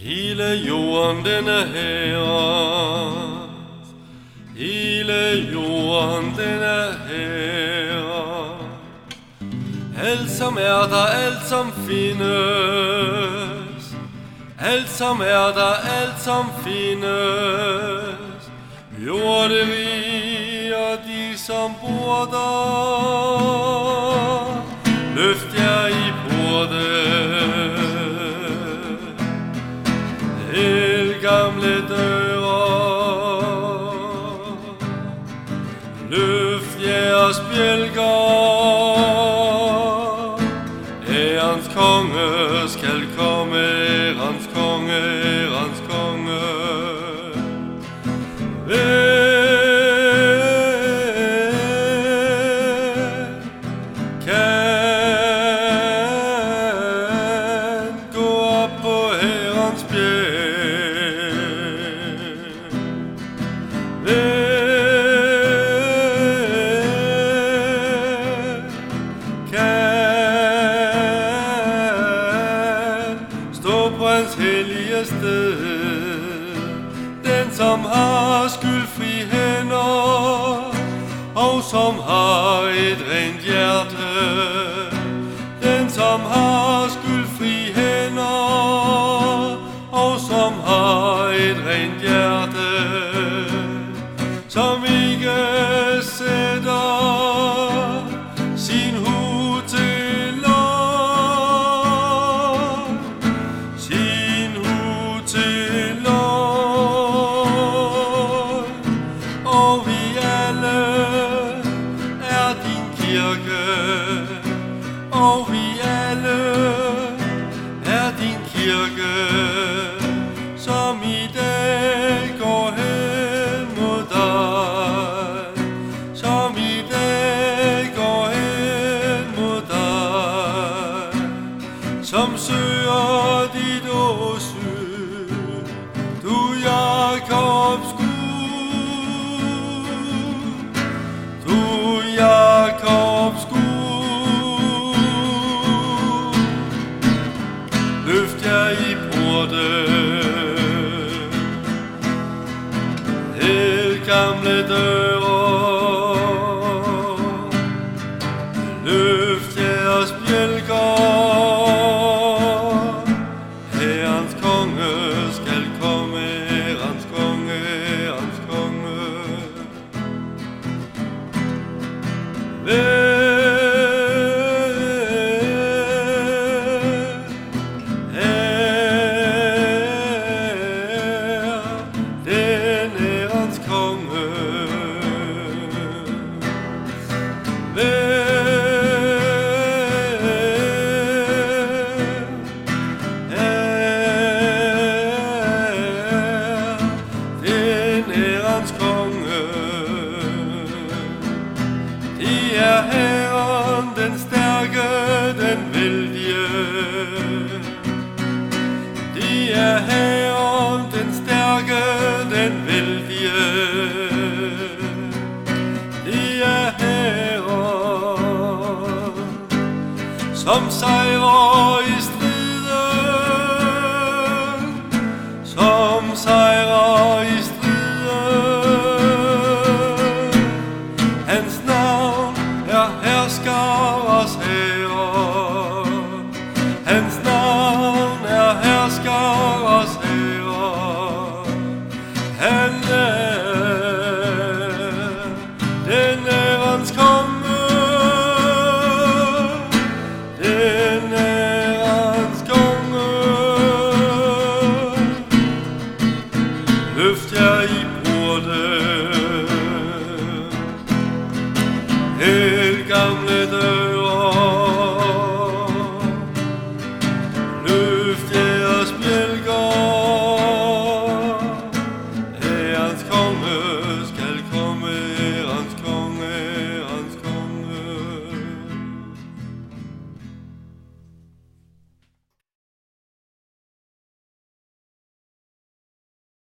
Hele jorden den er herres, hele jorden den er herres. Alt som er der, alt som findes, alt som er der, alt som findes. Jorderi og de som bor der, løft jer i porten. Gamle døre, løft jeres bjælker. Ærens konge skal komme, ærens konge, ærens konge. Kan gå op på Herrens bjerg. Stå på hans hellige sted, den som har skyldfri hænder, og som har et rent hjerte. Den som har skyldfri hænder, og som har et rent hjerte. Som ikke sætter sin hud til løgn, sin hud til løgn. Og vi alle er din kirke, og vi alle er din kirke, som i dag går hen mod dig, som i dag går hen mod dig, som søger dit åsyn, du Jakobs Gud, du Jakobs Gud. Løft jer i porten, gamle døre, løft jeres bjælker. Herrens konge skal komme, Herrens konge, Herrens konge. Det er Herren, den stærke, den vældige. Det er Herren, den stærke, den vældige. Det er Herren, som sejrer i striden, som sejrer i striden. Hans navn er herskers herre, hans navn er herskers herre. Han er den ærens konge, den ærens konge. Løft jer i porten, helt gamle dør.